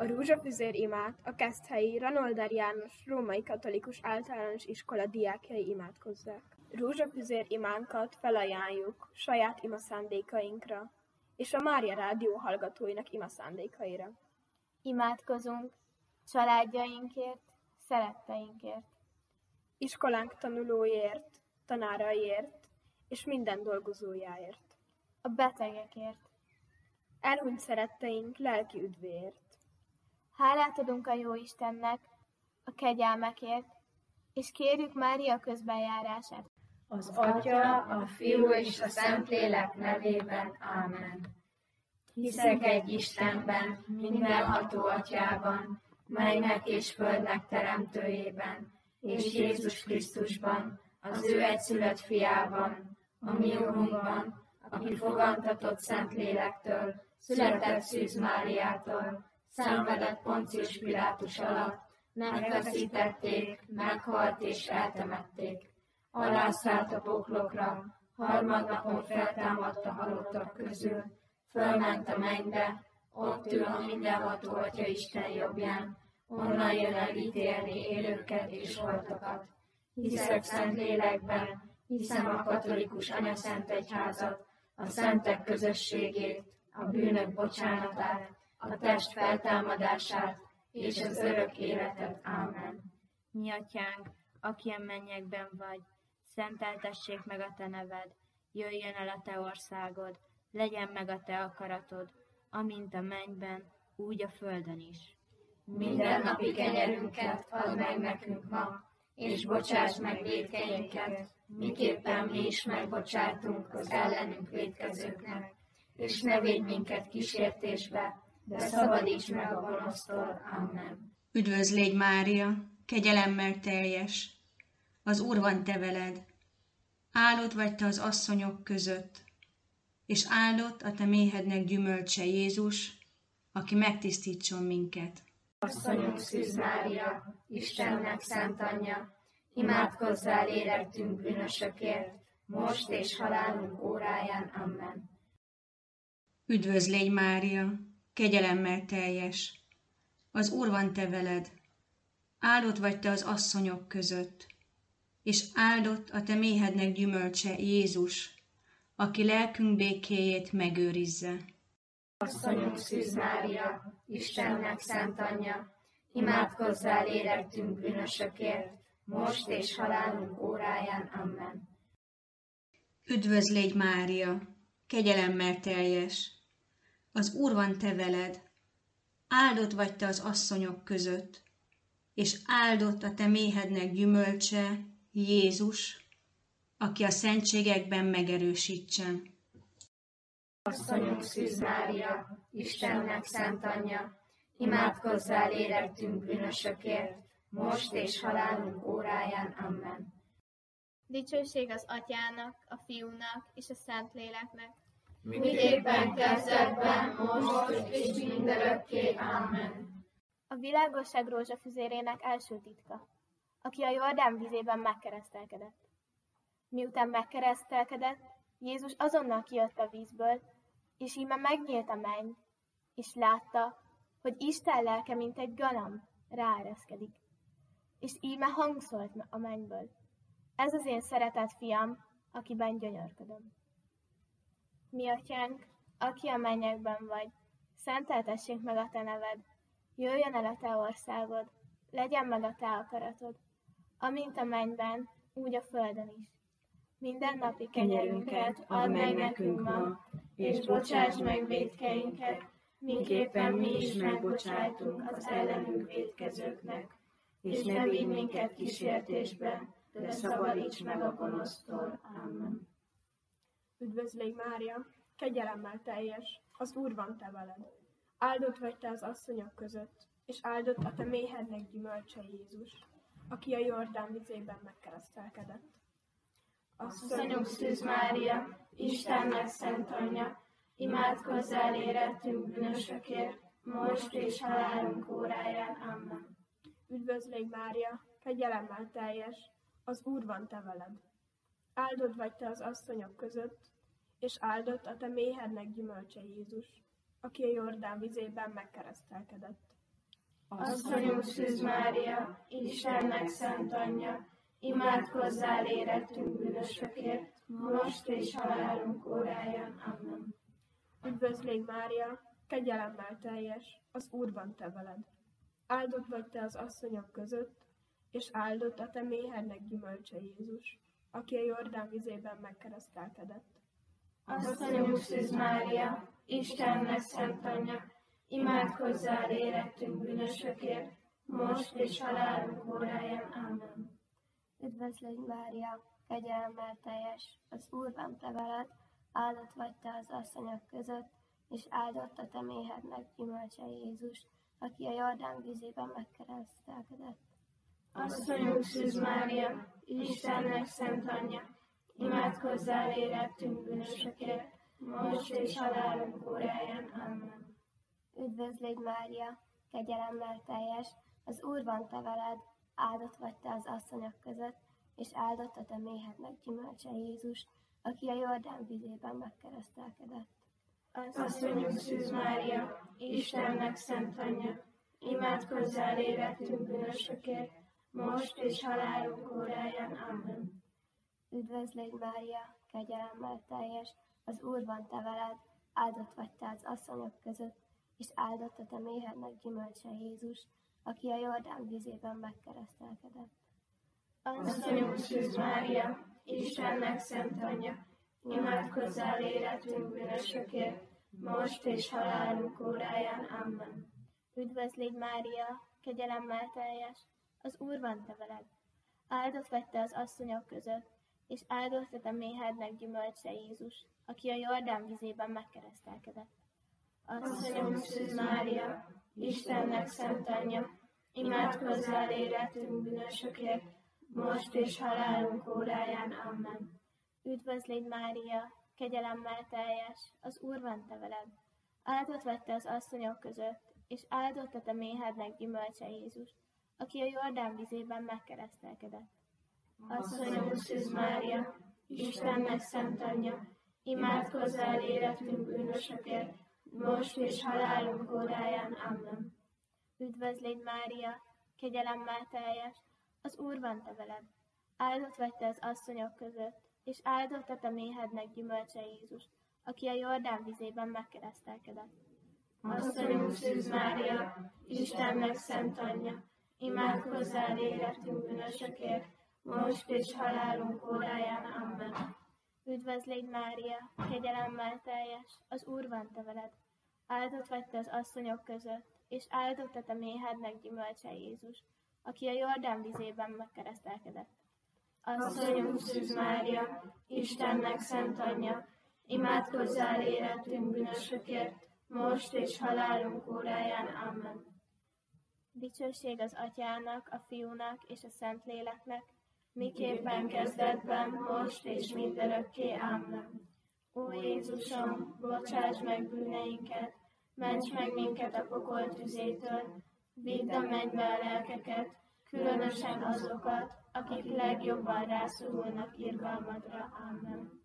rózsafüzér imát a Keszthelyi Ranolder János Római Katolikus Általános Iskola diákjai imádkozzák. Rózsafüzér imánkat felajánljuk saját imaszándékainkra és a Mária Rádió hallgatóinak imaszándékaira. Imádkozunk családjainkért, szeretteinkért, iskolánk tanulóiért, tanáraiért és minden dolgozójáért, a betegekért, elhunyt szeretteink lelki üdvéért. Hálát adunk a Jóistennek a kegyelmekért, és kérjük Mária közbenjárását. Az Atya, a Fiú és a Szentlélek nevében. Ámen. Hiszek egy Istenben, mindenható Atyában, mennek és földnek teremtőjében, és Jézus Krisztusban, az ő egyszülött fiában, a mi Urunkban, aki fogantatott Szentlélektől, született Szűz Máriától, szenvedett Poncius Pilátus alatt, megfeszítették, meghalt és eltemették. Alászállt a poklokra, harmadnapon feltámadt a halottak közül, fölment a mennybe, ott ül a mindenható Atya Isten jobbján, onnan jön elítélni élőket és holtakat. Hiszek Szentlélekben, hiszem a katolikus anyaszent egyházat, a szentek közösségét, a bűnök bocsánatát, a test feltámadását és az örök életet. Ámen. Mi Atyánk, aki a mennyekben vagy, szenteltessék meg a te neved, jöjjön el a te országod, legyen meg a te akaratod, amint a mennyben, úgy a földön is. Mindennapi kenyerünket add meg nekünk ma, és bocsáss meg vétkeinket, miképpen mi is megbocsátunk az ellenünk vétkezőknek, és ne védj minket kísértésbe, de szabadíts meg a gonosztól. Amen. Üdvözl légy Mária, kegyelemmel teljes, az Úr van te veled, áldott vagy te az asszonyok között, és áldott a te méhednek gyümölcse Jézus, aki megtisztítson minket. Asszonyunk Szűz Mária, Istennek szent anyja, imádkozzál érettünk bűnösökért, most és halálunk óráján. Amen. Üdvözl légy Mária, kegyelemmel teljes, az Úr van te veled, áldott vagy te az asszonyok között, és áldott a te méhednek gyümölcse Jézus, aki lelkünk békéjét megőrizze. Asszonyunk Szűz Mária, Istennek szent anyja, imádkozzál érettünk bűnösökért, most és halálunk óráján. Amen. Üdvözl légy Mária, kegyelemmel teljes, az Úr van te veled, áldott vagy te az asszonyok között, és áldott a te méhednek gyümölcse Jézus, aki a szentségekben megerősítsen. Asszonyunk Szűz Mária, Istennek szent anyja, imádkozzál érettünk bűnösökért, most és halálunk óráján. Amen. Dicsőség az Atyának, a Fiúnak és a Szentléleknek, miképpen kezdetben, most és mindörökké. Amen. A világosság rózsafüzérének első titka, aki a Jordán vizében megkeresztelkedett. Miután megkeresztelkedett, Jézus azonnal kijött a vízből, és íme megnyílt a menny, és látta, hogy Isten lelke, mint egy galamb, ráereszkedik. És íme hang szólt a mennyből: ez az én szeretett fiam, akiben gyönyörködöm. Mi Atyánk, aki a mennyekben vagy, szenteltessék meg a te neved, jöjjön el a te országod, legyen meg a te akaratod, amint a mennyben, úgy a földön is. Minden napi kenyerünket add meg nekünk ma, és bocsáss meg vétkeinket, miképpen mi is megbocsájtunk az ellenünk vétkezőknek, és ne vigy minket kísértésbe, de szabadíts meg a gonosztól. Amen. Üdvözl légy Mária, kegyelemmel teljes, az Úr van te veled. Áldott vagy te az asszonyok között, és áldott a te méhednek gyümölcse Jézus, aki a Jordán vizében megkeresztelkedett. Asszonyunk Szűz Mária, Istennek szent anyja, imádkozzál érettünk bűnösökért, most és halálunk óráján. Amen. Üdvözl légy Mária, kegyelemmel teljes, az Úr van te veled. Áldott vagy te az asszonyok között, és áldott a te méhednek gyümölcse Jézus, aki a Jordán vizében megkeresztelkedett. Asszonyunk Szűz Mária, Istennek szent anyja, imádkozzál érettünk bűnösökért, most és halálunk óráján. Amen. Üdvözl légy Mária, kegyelemmel teljes, az Úr van te veled. Áldott vagy te az asszonyok között, és áldott a te méhednek gyümölcse Jézus, aki a Jordán vizében megkeresztelkedett. Asszonyunk Szűz Mária, Istennek szent anyja, imádkozzál érettünk bűnösökért, most és halálunk óráján. Amen. Üdvözl légy Mária, kegyelemmel teljes, az Úr van te veled, áldott vagy te az asszonyok között, és áldott a te méhednek gyümölcse Jézus, aki a Jordán vízében megkeresztelkedett. Asszonyunk Szűz Mária, Istennek szent anyja, imádkozzál érettünk bűnösökért, most és halálunk óráján. Amen. Üdvözl légy Mária, kegyelemmel teljes, az Úr van te veled, áldott vagy te az asszonyok között, és áldott a te méhednek gyümölcse Jézus, aki a Jordán vízében megkeresztelkedett. Asszonyunk Szűz Mária, Istennek szent anyja, imádkozzál érettünk bűnösökért, most és halálunk óráján. Amen. Üdvözl légy Mária, kegyelemmel teljes, az Úr van te veled, áldott vagy te az asszonyok között, és áldott a te méhednek gyümölcse Jézus, aki a Jordán vízében megkeresztelkedett. Asszonyunk Szűz Mária, Istennek szent anyja, imádkozzál érettünk bűnösökért, most és halálunk óráján. Amen. Üdvözl légy Mária, kegyelemmel teljes, az Úr van te veled, áldott vagy te az asszonyok között, és áldott a te méhednek gyümölcse Jézus, aki a Jordán vízében megkeresztelkedett. Asszonyunk Szűz Mária, Istennek szent anyja, imádkozzál érettünk bűnösökért, most és halálunk óráján. Amen. Üdvözl légy Mária, kegyelemmel teljes, az Úr van te veled, áldott vagy te az asszonyok között, és áldott a te méhednek gyümölcse Jézus, aki a Jordán vízében megkeresztelkedett. Asszonyunk Szűz Mária, Istennek szent anyja, imádkozzál érettünk bűnösökért, most és halálunk óráján. Amen. Üdvözl légy Mária, kegyelemmel teljes, az Úr van te veled, áldott vagy te az asszonyok között, és áldott a te méhednek gyümölcse Jézus, aki a Jordán vízében megkeresztelkedett. Asszonyunk Szűz Mária, Istennek szent anyja, imádkozzál érettünk bűnösökért, most és halálunk óráján. Amen. Üdvözl légy Mária, kegyelemmel teljes, az Úr van te veled, áldott vagy te az asszonyok között, és áldott a te méhednek gyümölcse Jézus, aki a Jordán vízében megkeresztelkedett. Asszonyunk Szűz Mária, Istennek szent anyja, imádkozzál érettünk bűnösökért, most és halálunk óráján. Amen. Dicsőség az Atyának, a Fiúnak és a Szentléleknek, miképpen kezdetben, most és mindörökké. Amen. Ó Jézusom, bocsáss meg bűneinket, ments meg minket a pokol tüzétől, vidd a mennybe a lelkeket, különösen azokat, akik legjobban rászorulnak irgalmadra. Amen.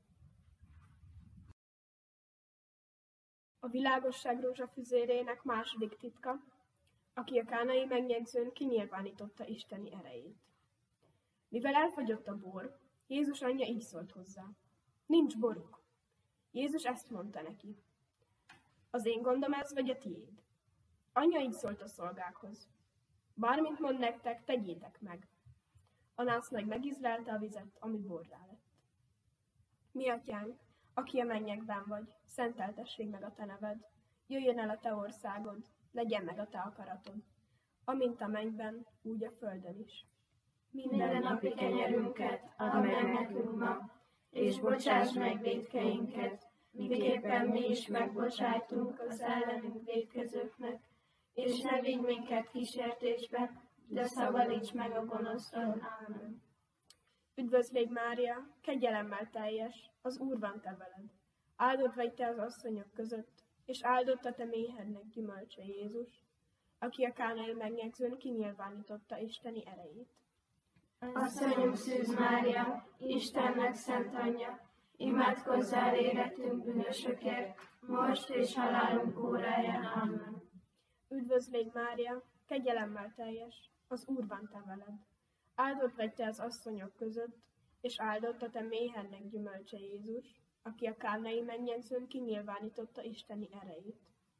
A világosság rózsafüzérének második titka, aki a kánai megjegyzőn kinyilvánította isteni erejét. Mivel elfogyott a bor, Jézus anyja így szólt hozzá: nincs boruk. Jézus ezt mondta neki: az én gondom ez, vagy a tiéd? Anyja így szólt a szolgákhoz: bármint mond nektek, tegyétek meg. A násznagy megizlelte a vizet, ami borrá lett. Mi atyánk, aki a mennyekben vagy, szenteltessék meg a te neved, jöjjön el a te országod, legyen meg a te akaratod, amint a mennyben, úgy a földön is. Minden napi kenyerünket add meg nekünk ma, és bocsáss meg vétkeinket, miképpen mi is megbocsájtunk az ellenünk vétkezőknek, és ne vigy minket kísértésbe, de szabadíts meg a gonosztól. Amen. Üdvözl légy Mária, kegyelemmel teljes, az Úr van te veled. Áldott vagy te az asszonyok között, és áldott a te méhednek gyümölcse Jézus, aki a kánai megjegyzőn kinyilvánította isteni erejét. Asszonyunk Szűz Mária, Istennek szent anyja, imádkozzál érettünk bűnösökért, most és halálunk óráján. Amen. Üdvözl légy Mária, kegyelemmel teljes, az Úr van te veled. Áldott vagy te az asszonyok között, és áldott a te méhennek gyümölcse Jézus, aki a kánai mennyegzőn kinyilvánította Isteni erejét.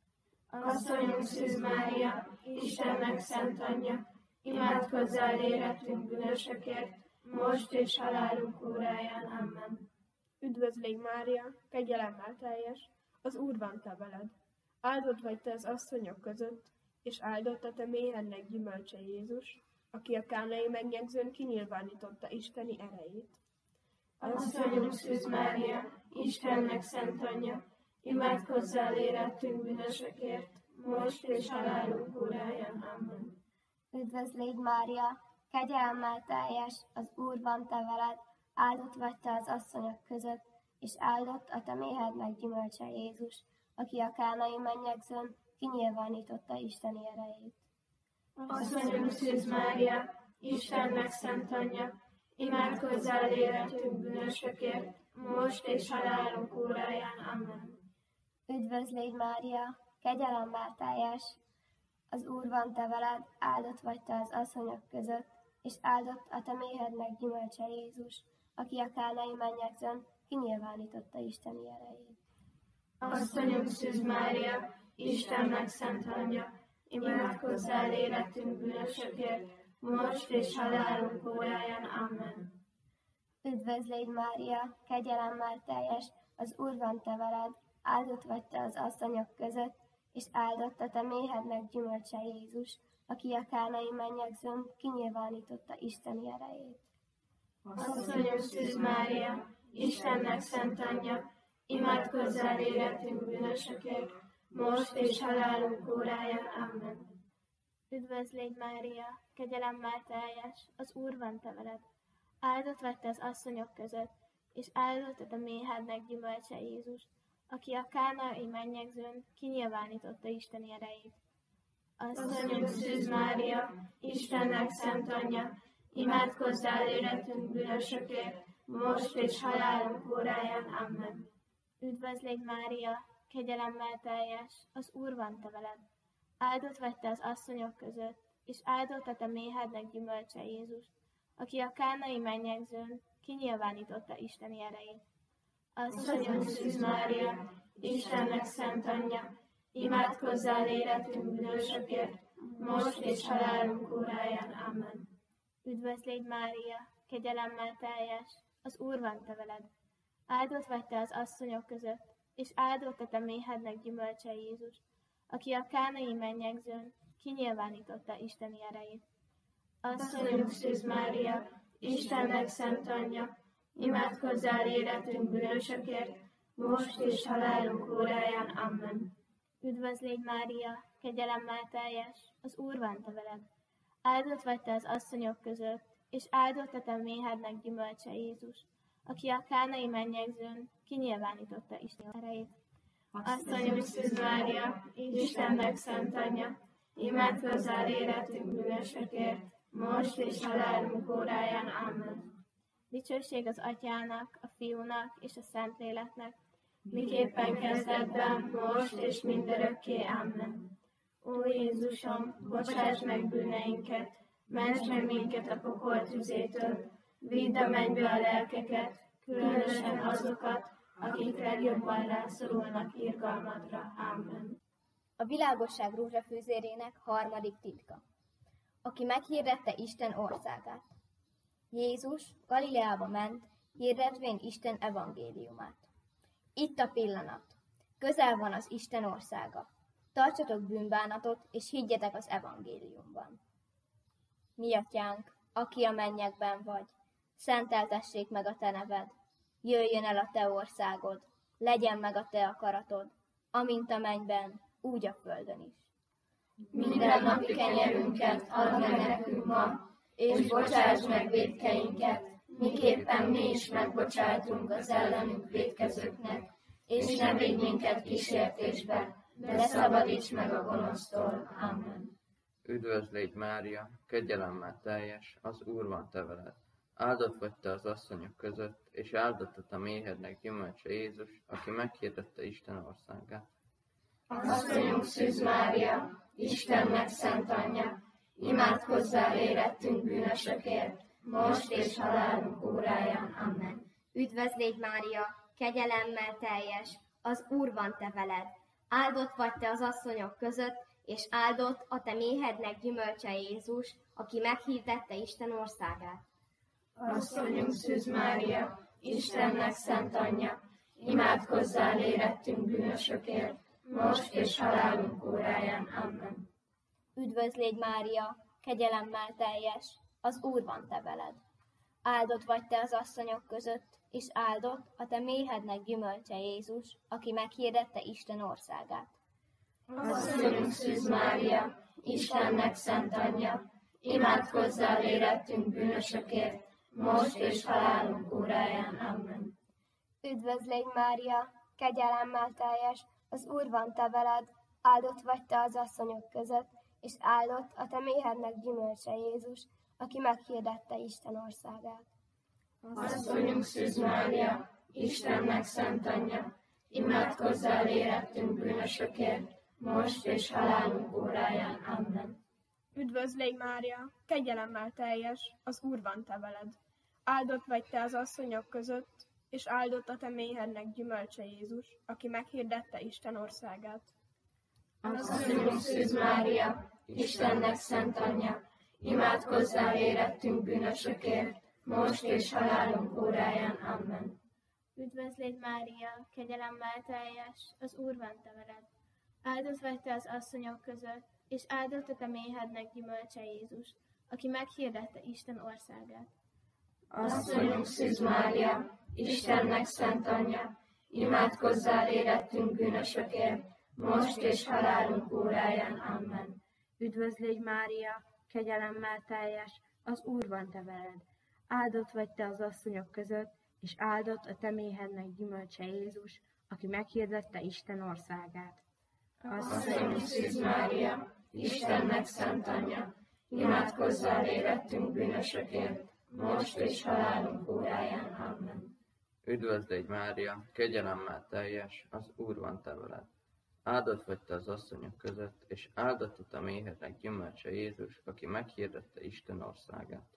Asszonyunk Szűz Mária, Istennek szent anyja, imádkozzál érettünk bűnösökért, most és halálunk óráján. Amen. Üdvözl légy Mária, kegyelemmel teljes, az Úr van te veled. Áldott vagy te az asszonyok között, és áldott a te méhennek gyümölcse Jézus, aki a kánai mennyegzőn kinyilvánította Isteni erejét. Asszonyunk Szűz Mária, Istennek szent anyja, imádkozzál érettünk bűnösökért, most és halálunk óráján. Amen. Üdvözl légy Mária, kegyelemmel teljes, az Úr van te veled, áldott vagy te az asszonyok között, és áldott a te méhednek gyümölcse Jézus, aki a kánai mennyegzőn kinyilvánította Isteni erejét. Asszonyunk Szűz Mária, Istennek szent anyja, imádkozzál érettünk bűnösökért, most és halálunk óráján. Amen. Üdvözl légy Mária, kegyelemmel teljes, az Úr van te veled, áldott vagy te az asszonyok között, és áldott a te méhednek gyümölcse Jézus, aki a kánai mennyegzőn kinyilvánította Isteni erejét. Asszonyunk Szűz Mária, Istennek szent anyja, imádkozzál érettünk bűnösökért, most és halálunk óráján. Amen. Üdvözl légy Mária, kegyelemmel teljes, az Úr van te veled, áldott vagy te az asszonyok között, és áldott a te méhednek gyümölcse Jézus, aki a kánai mennyegzőn kinyilvánította Isteni erejét. Asszonyunk Szűz Mária, Istennek szent anyja, imádkozzál érettünk bűnösökért, most és halálunk óráján. Amen. Üdvözl légy Mária, kegyelemmel teljes, az Úr van te veled, áldott vagy te az asszonyok között, és áldott a te méhednek gyümölcse Jézus, aki a kánai mennyegzőn kinyilvánította Isteni erejét. Asszonyunk Szűz Mária, Istennek szent anyja, imádkozzál érettünk bűnösökért, most és halálunk óráján. Amen. Üdvözl légy Mária, kegyelemmel teljes, az Úr van te veled, áldott vagy te az asszonyok között, és áldott a te méhednek gyümölcse Jézus, aki a kánai mennyegzőn kinyilvánította Isteni erejét. Asszonyunk Szűz Mária, Istennek szent anyja, imádkozzál érettünk bűnösökért, most és halálunk óráján. Amen. Üdvözl légy Mária, kegyelemmel teljes, az Úr van te veled, áldott vagy te az asszonyok között, és áldott a te méhednek gyümölcse Jézus, aki a kánai mennyegzőn kinyilvánította Isteni erejét. Asszonyunk Szűz Mária, Istennek szent anyja, imádkozzál érettünk bűnösökért, most és halálunk óráján. Amen. Üdvözl légy Mária, kegyelemmel teljes, az Úr van te veled, áldott vagy te az asszonyok között, és áldott a te méhednek gyümölcse Jézus, aki a kánai mennyegzőn kinyilvánította Isten erejét. Asszonyunk Szűz Mária, Istennek szent anyja, imádkozzál érettünk bűnösökért, most és halálunk óráján. Amen. Dicsőség az Atyának, a Fiúnak és a Szentléleknek, miképpen kezdetben, most és mindörökké. Amen. Ó Jézusom, bocsáss meg bűneinket, ments meg minket a pokol tüzétől, vidd a mennybe a lelkeket, különösen azokat, akik legjobban rászorulnak irgalmadra. Amen. A világosság rózsafűzérének harmadik titka. Aki meghirdette Isten országát. Jézus Galileába ment, hirdetvén Isten evangéliumát. Itt a pillanat. Közel van az Isten országa. Tartsatok bűnbánatot, és higgyetek az evangéliumban. Mi atyánk, aki a mennyekben vagy, szenteltessék meg a te neved. Jöjjön el a te országod, legyen meg a te akaratod, amint a mennyben, úgy a földön is. Mindennapi kenyerünket add meg nekünk ma, és bocsáss meg vétkeinket, miképpen mi is megbocsájtunk az ellenünk vétkezőknek, és ne vigy minket kísértésbe, de szabadíts meg a gonosztól. Amen. Üdvözl légy Mária, kegyelemmel teljes, az Úr van te veled. Áldott vagy te az asszonyok között, és áldott a te méhednek gyümölcse Jézus, aki meghirdette Isten országát. Asszonyunk Szűz Mária, Istennek szent anyja, imádkozzál érettünk bűnösökért, most és halálunk óráján. Amen. Üdvözlégy Mária, kegyelemmel teljes, az Úr van te veled. Áldott vagy te az asszonyok között, és áldott a te méhednek gyümölcse Jézus, aki meghirdette Isten országát. Asszonyunk Szűz Mária, Istennek szent anyja, imádkozzál érettünk bűnösökért, most és halálunk óráján. Amen. Üdvözlégy Mária, kegyelemmel teljes, az Úr van te veled. Áldott vagy te az asszonyok között, és áldott a te méhednek gyümölcse Jézus, aki meghirdette Isten országát. Asszonyunk Szűz Mária, Istennek szent anyja, imádkozzál érettünk bűnösökért, most és halálunk óráján. Amen. Üdvözlégy Mária, kegyelemmel teljes, az Úr van te veled, áldott vagy te az asszonyok között, és áldott a te méhednek gyümölcse Jézus, aki meghirdette Isten országát. Asszonyunk Szűz Mária, Istennek szent anyja, imádkozzál érettünk bűnösökért, most és halálunk óráján. Amen. Üdvözlégy Mária, kegyelemmel teljes, az Úr van te veled. Áldott vagy te az asszonyok között, és áldott a te méhednek gyümölcse Jézus, aki meghirdette Isten országát. Asszonyunk Szűz Mária, Istennek szent anyja, imádkozzál érettünk bűnösökért, most és halálunk óráján. Amen. Üdvözlégy Mária, kegyelemmel teljes, az Úr van te veled. Áldott vagy te az asszonyok között, és áldott a te méhednek gyümölcse Jézus, aki meghirdette Isten országát. Asszonyunk Szűz Mária, Istennek szent anyja, imádkozzál érettünk bűnösökért, most és halálunk óráján. Amen. Üdvözlégy Mária, kegyelemmel teljes, az Úr van te veled. Áldott vagy te az asszonyok között, és áldott a te méhednek gyümölcse Jézus, aki meghirdette Isten országát. Asszonyunk Szűz Mária, Istennek szent anyja, imádkozzál érettünk bűnösökért, most és halálunk óráján. Amen. Üdvözlégy Mária, kegyelemmel teljes, az Úr van te veled. Áldott vagy te az asszonyok között, és áldott a te méhednek gyümölcse Jézus, aki meghirdette Isten országát.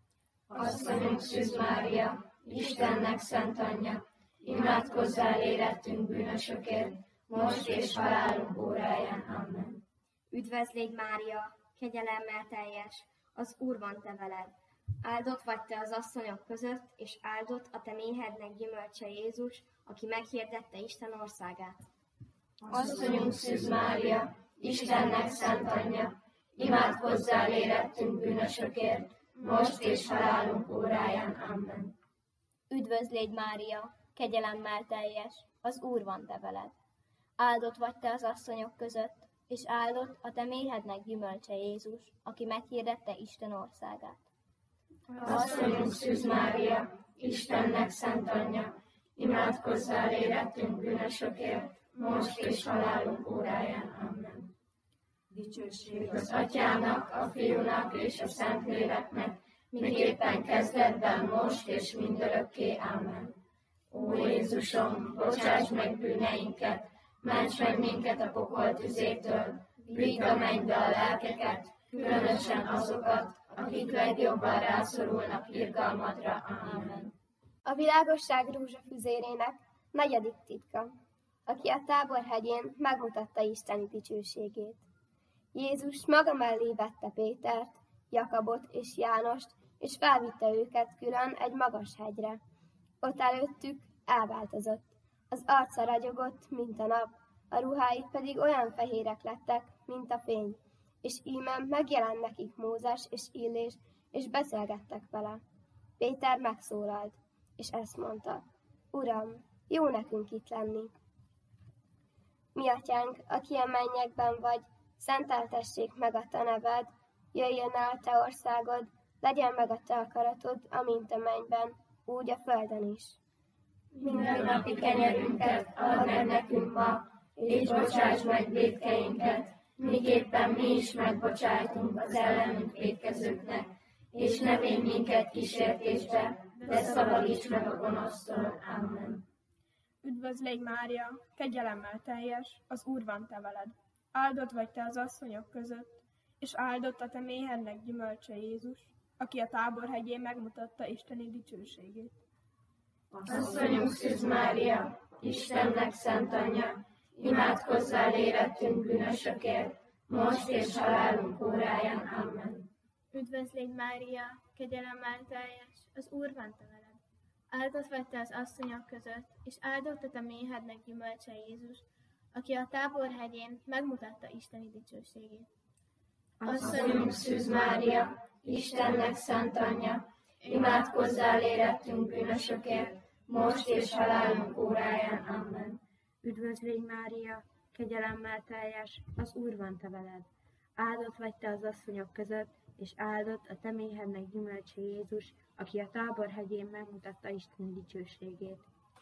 Asszonyunk Szűz Mária, Istennek szent anyja, imádkozzál érettünk bűnösökért, most és halálunk óráján. Amen. Üdvözlégy Mária, kegyelemmel teljes, az Úr van te veled. Áldott vagy te az asszonyok között, és áldott a te méhednek gyümölcse Jézus, aki meghirdette Isten országát. Asszonyunk Szűz Mária, Istennek szent anyja, imádkozzál érettünk bűnösökért, most és halálunk óráján. Amen. Üdvözlégy Mária, kegyelemmel teljes, az Úr van te veled. Áldott vagy te az asszonyok között, és áldott a te méhednek gyümölcse Jézus, aki meghirdette Isten országát. Asszonyunk Szűz Mária, Istennek szent anyja, imádkozzál érettünk bűnösökért, most és halálunk óráján. Amen. Dicsőség az Atyának, a Fiúnak és a Szentléleknek, miképpen kezdetben, most és mindörökké. Amen. Ó Jézusom, bocsáss meg bűneinket, ments meg minket a pokol tüzétől, vidd a mennybe a lelkeket, különösen azokat, akik legjobban rászorulnak irgalmadra. Amen. A világosság rózsafüzérének 4. titka, aki a Tábor hegyén megmutatta Isten dicsőségét. Jézus maga mellé vette Pétert, Jakabot és Jánost, és felvitte őket külön egy magas hegyre. Ott előttük elváltozott. Az arca ragyogott, mint a nap, a ruhái pedig olyan fehérek lettek, mint a fény. És íme megjelent nekik Mózes és Illés, és beszélgettek vele. Péter megszólalt, és ezt mondta: Uram, jó nekünk itt lenni. Mi atyánk, aki a mennyekben vagy, szenteltessék meg a te neved, jöjjön el a te országod, legyen meg a te akaratod, amint a mennyben, úgy a földön is. Mindennapi kenyerünket add meg nekünk ma, és bocsáss meg vétkeinket, miképpen mi is megbocsájtunk az ellenünk vétkezőknek, és ne védj minket kísértésbe, de szabadíts meg a gonosztól. Amen. Üdvözlégy Mária, kegyelemmel teljes, az Úr van te veled. áldott vagy te az asszonyok között, és áldott a te méhednek gyümölcse Jézus, aki a Tábor hegyén megmutatta isteni dicsőségét. Asszonyunk Szűz Mária, Istennek szent anyja, imádkozzál érettünk bűnösökért, most és halálunk óráján. Amen. Üdvözlégy Mária, kegyelemmel teljes, az Úr van te veled. Áldott vagy te az asszonyok között, és áldott a te méhednek gyümölcse Jézus, aki a Tábor hegyén megmutatta isteni dicsőségét. Asszonyunk Szűz Mária, Istennek szent anyja, imádkozzál érettünk bűnösökért, most és halálunk óráján. Amen. Üdvözlégy Mária, kegyelemmel teljes, az Úr van te veled. Áldott vagy te az asszonyok között, és áldott a te méhednek gyümölcse Jézus, aki a Tábor hegyén megmutatta isteni dicsőségét.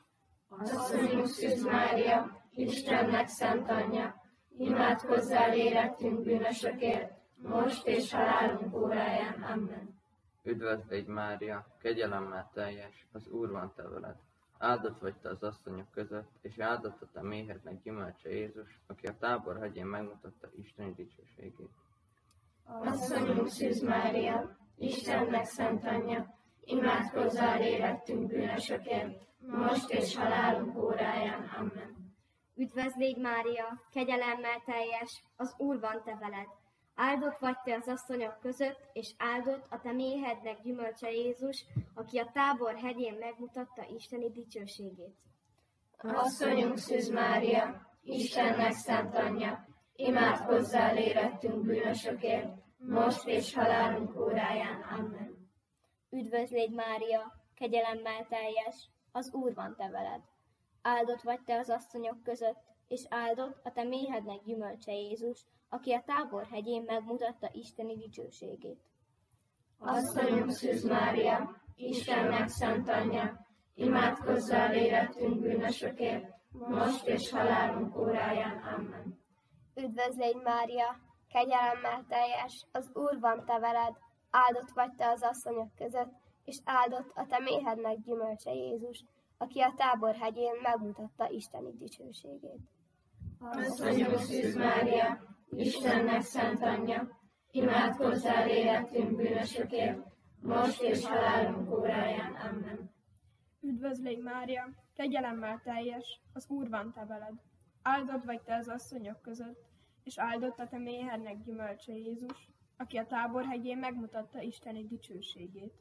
Asszonyunk Szűz Mária, Istennek szent anyja, imádkozzál érettünk bűnösökért, most és halálunk óráján. Amen. Üdvözlégy Mária, kegyelemmel teljes, az Úr van te veled. Áldott vagy te az asszonyok között, és áldott a te méhednek gyümölcse Jézus, aki a Tábor hegyén megmutatta isteni dicsőségét. Asszonyunk Szűz Mária, Istennek szent anyja, imádkozzál érettünk bűnösökért, most és halálunk óráján. Amen. Üdvözlégy Mária, kegyelemmel teljes, az Úr van te veled. Áldott vagy te az asszonyok között, és áldott a te méhednek gyümölcse Jézus, aki a Tábor hegyén megmutatta isteni dicsőségét. Asszonyunk Szűz Mária, Istennek szent anyja, imádkozzál érettünk bűnösökért, most és halálunk óráján. Amen. Üdvözlégy Mária, kegyelemmel teljes, az Úr van te veled. Áldott vagy te az asszonyok között, és áldott a te méhednek gyümölcse Jézus, aki a Tábor hegyén megmutatta isteni dicsőségét. Asszonyunk Szűz Mária, Istennek szent anyja, imádkozzál érettünk bűnösökért, most és halálunk óráján. Amen. Üdvözlégy Mária, kegyelemmel teljes, az Úr van te veled. Áldott vagy te az asszonyok között, és áldott a te méhednek gyümölcse Jézus, aki a Tábor hegyén megmutatta isteni dicsőségét. Asszonyunk Szűz Mária, Istennek szent anyja, imádkozzál érettünk bűnösökért, most és halálunk óráján. Amen. Üdvözlégy Mária, kegyelemmel teljes, az Úr van te veled. Áldott vagy te az asszonyok között, és áldott a te méhednek gyümölcse Jézus, aki a Tábor hegyén megmutatta isteni dicsőségét.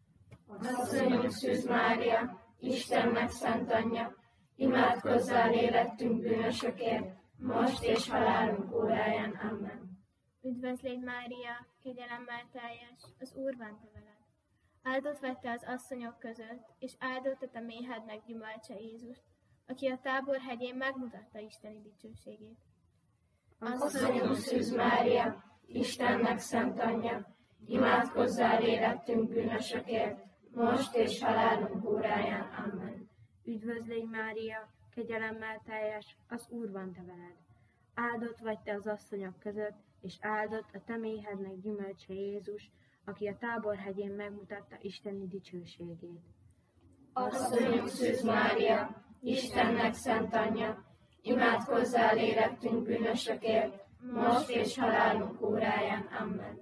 Asszonyunk Szűz Mária, Istennek szent anyja, imádkozzál érettünk bűnösökért, most és halálunk óráján. Amen. Üdvözlégy Mária, kegyelemmel teljes, az Úr van te veled. Áldott vagy te az asszonyok között, és áldott a te méhednek gyümölcse Jézus, aki a Tábor hegyén megmutatta isteni dicsőségét. Asszonyunk Szűz Mária, Istennek szent anyja, imádkozzál érettünk bűnösökért, most és halálunk óráján. Amen. Üdvözlégy Mária, kegyelemmel teljes, az Úr van te veled. Áldott vagy te az asszonyok között, és áldott a te méhednek gyümölcse Jézus, aki a Tábor hegyén megmutatta isteni dicsőségét. Asszonyunk Szűz Mária, Istennek szent anyja, imádkozzál érettünk bűnösökért, most és halálunk óráján. Amen.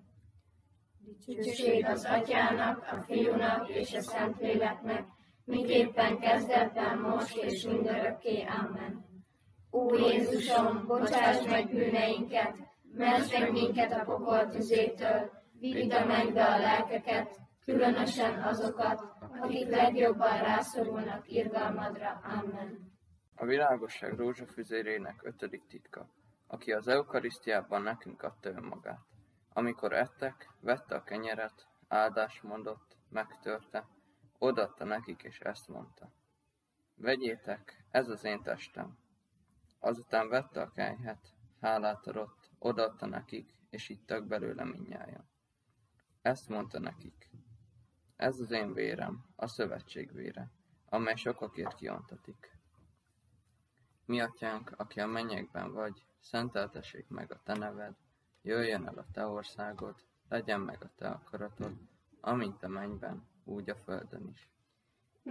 Dicsőség az Atyának, a Fiúnak és a Szentléleknek, miképpen kezdetben, most és mindörökké. Amen. Ó Jézusom, bocsáss meg bűneinket, mentsd meg minket a pokol tüzétől, vidd a mennybe a lelkeket, különösen azokat, akik legjobban rászorulnak irgalmadra. Amen. A világosság rózsafüzérének 5. titka, aki az eukarisztiában nekünk adta önmagát. Amikor ettek, vette a kenyeret, áldást mondott, megtörte, odaadta nekik, és ezt mondta: vegyétek, ez az én testem. Azután vette a kelyhet, hálát adott, odaadta nekik, és ittak belőle mindnyájan. Ezt mondta nekik: ez az én vérem, a szövetség vére, amely sokakért kiontatik. Mi atyánk, aki a mennyekben vagy, szenteltessék meg a te neved, jöjjön el a te országod, legyen meg a te akaratod, amint a mennyben, úgy a földön is.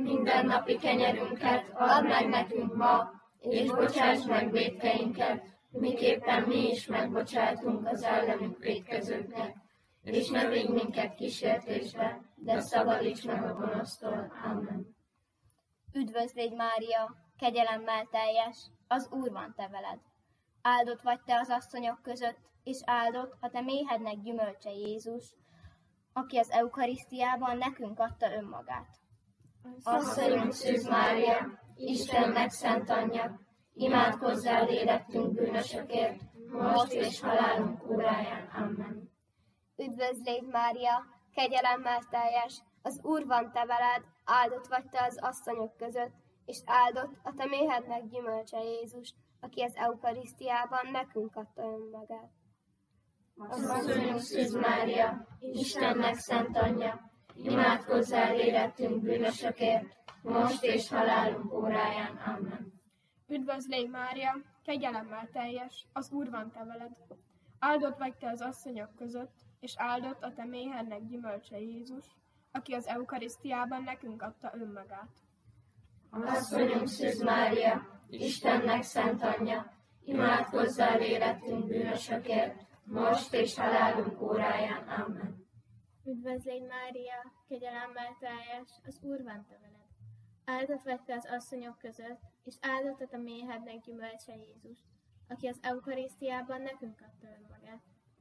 Mindennapi kenyerünket add meg nekünk ma, és bocsáss meg vétkeinket, miképpen mi is megbocsátunk az ellenünk vétkezőknek, és ne vigy minket kísértésbe, de szabadíts meg a gonosztól. Amen. Üdvözl légy, Mária, kegyelemmel teljes, az Úr van te veled. Áldott vagy te az asszonyok között, és áldott a te méhednek gyümölcse Jézus, aki az eukarisztiában nekünk adta önmagát. Asszonyunk Szűz Mária, Istennek szent anyja, imádkozzál érettünk bűnösökért, most és halálunk óráján. Amen. Üdvözl légy, Mária, kegyelemmel teljes, az Úr van te veled, áldott vagy te az asszonyok között, és áldott a te méhednek gyümölcse Jézus, aki az eukarisztiában nekünk adta önmagát. Asszonyunk Szűz Mária, Istennek szent anyja, imádkozzál érettünk bűnösökért, most és halálunk óráján. Amen. Üdvözl légy, Mária, kegyelemmel teljes, az Úr van te veled. Áldott vagy te az asszonyok között, és áldott a te méhednek gyümölcse Jézus, aki az eukarisztiában nekünk adta önmagát. Asszonyunk Szűz Mária, Istennek szent anyja, imádkozzál érettünk bűnösökért, most és halálunk óráján. Amen. Üdvözl légy, Mária, kegyelemmel teljes, az Úr van te veled. Áldott vagy te az asszonyok között, és áldott a te méhednek gyümölcse Jézus, aki az eukarisztiában nekünk adta önmagát.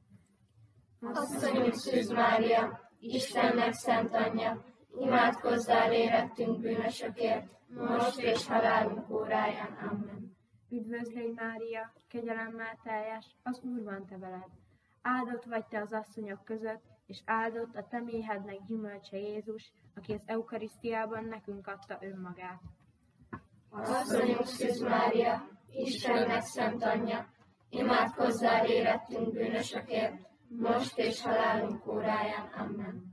Asszonyunk Szűz Mária, Istennek szent anyja, imádkozzál érettünk bűnösökért, most és halálunk óráján. Amen. Üdvözl légy, Mária, kegyelemmel teljes, az Úr van te veled. Áldott vagy te az asszonyok között, és áldott a te méhednek gyümölcse Jézus, aki az eukarisztiában nekünk adta önmagát. Asszonyunk Szűz Mária, Istennek szent anyja, imádkozzál érettünk bűnösökért, most és halálunk óráján. Amen.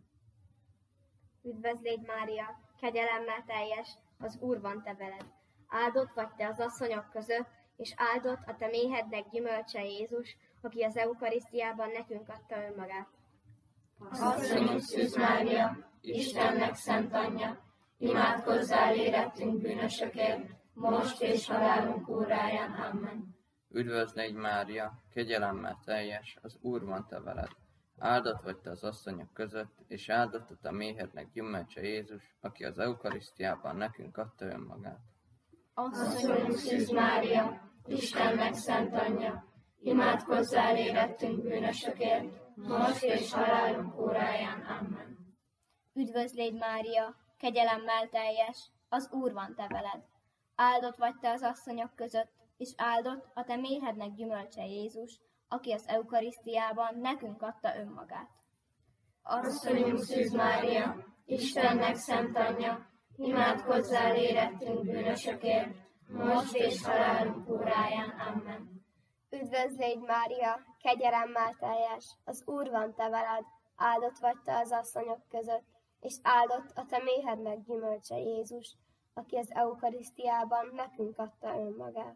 Üdvözl légy, Mária, kegyelemmel teljes, az Úr van te veled. Áldott vagy te az asszonyok között, és áldott a te méhednek gyümölcse Jézus, aki az eukarisztiában nekünk adta önmagát. Asszonyunk Szűz Mária, Istennek szent anyja, imádkozzál érettünk bűnösökért, most és halálunk óráján. Amen. Üdvözl légy, Mária, kegyelemmel teljes, az Úr van te veled. Áldott vagy te az asszonyok között, és áldott a te méhednek gyümölcse Jézus, aki az eukarisztiában nekünk adta önmagát. Asszonyunk Szűz Mária, Istennek szent anyja, imádkozzál érettünk bűnösökért, most és halálunk óráján. Amen. Üdvözl légy, Mária, kegyelemmel teljes, az Úr van te veled. Áldott vagy te az asszonyok között, és áldott a te méhednek gyümölcse Jézus, aki az eukarisztiában nekünk adta önmagát. Asszonyunk Szűz Mária, Istennek szent anyja, imádkozzál érettünk bűnösökért, most és halálunk óráján. Amen. Üdvözl légy, Mária, kegyelemmel teljes, az Úr van te veled, áldott vagy te az asszonyok között, és áldott a te méhednek gyümölcse Jézus, aki az eukarisztiában nekünk adta önmagát.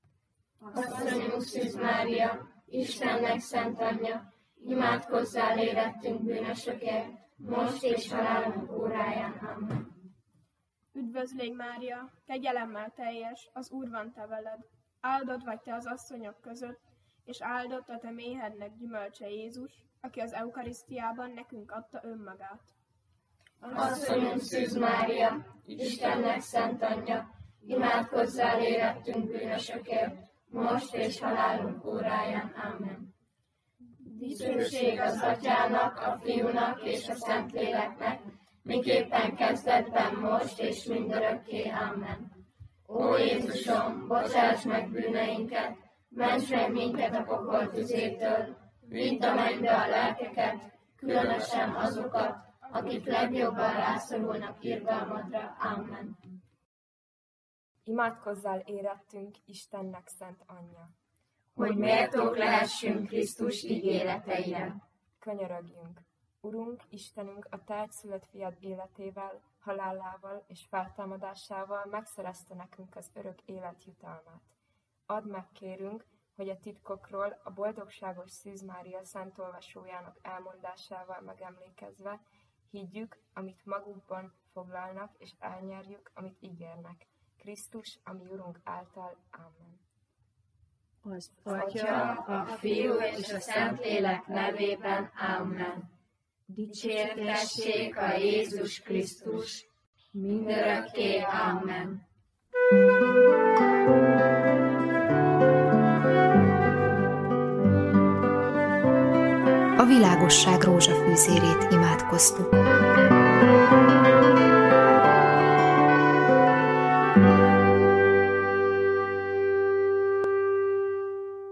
Asszonyunk Szűz Mária, Istennek szent anyja, imádkozzál érettünk bűnösökért, most és halálunk óráján. Amen. Üdvözl légy, Mária, kegyelemmel teljes, az Úr van te veled. Áldott vagy te az asszonyok között, és áldott a te méhednek gyümölcse Jézus, aki az eukarisztiában nekünk adta önmagát. Asszonyunk Szűz Mária, Istennek szent anyja, imádkozzál érettünk bűnösökért, most és halálunk óráján. Amen. Dicsőség az Atyának, a Fiúnak és a Szentléleknek, miképpen kezdetben, most és mindörökké. Amen. Ó Jézusom, bocsáss meg bűneinket, ments meg minket a pokol tüzétől, vidd a mennybe a lelkeket, különösen azokat, akik legjobban rászorulnak irgalmadra. Amen. Imádkozzál érettünk, Istennek szent anyja. Hogy méltók lehessünk Krisztus ígéreteire. Könyörögjünk! Urunk, Istenünk, a te egyszülött fiad életével, halálával és feltámadásával megszerezte nekünk az örök élet jutalmát. Add meg, kérünk, hogy a titkokról a boldogságos Szűz Mária szent olvasójának elmondásával megemlékezve higgyük, amit magukban foglalnak, és elnyerjük, amit ígérnek. Krisztus, ami Urunk által. Amen. az Atya, a Fiú és a Szentlélek nevében. Amen. Dicsértessék a Jézus Krisztus, mindörökké. Amen. A világosság rózsafűzérét imádkoztuk.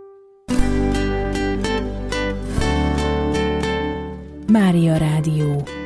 Mária Rádió.